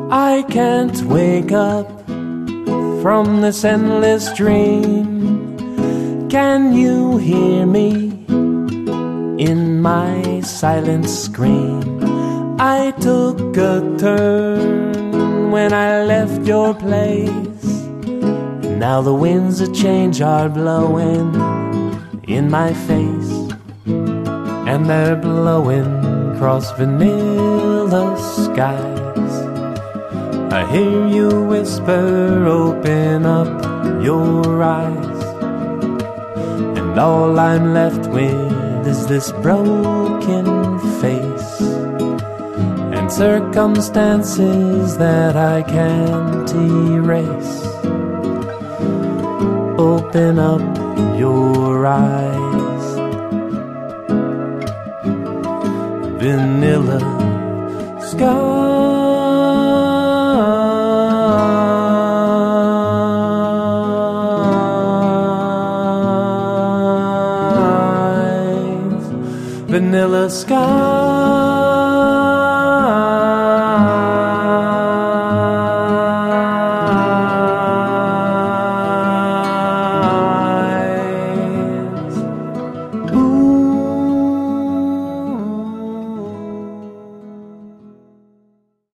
I can't wake up from this endless dream. Can you hear me in my silent scream? I took a turn when I left your place. Now the winds of change are blowing in my face, and they're blowing across vanilla skies. I hear you whisper, open up your eyes, and all I'm left with is this broken face and circumstances that I can't erase. Open up your eyes. Vanilla skies. Vanilla skies.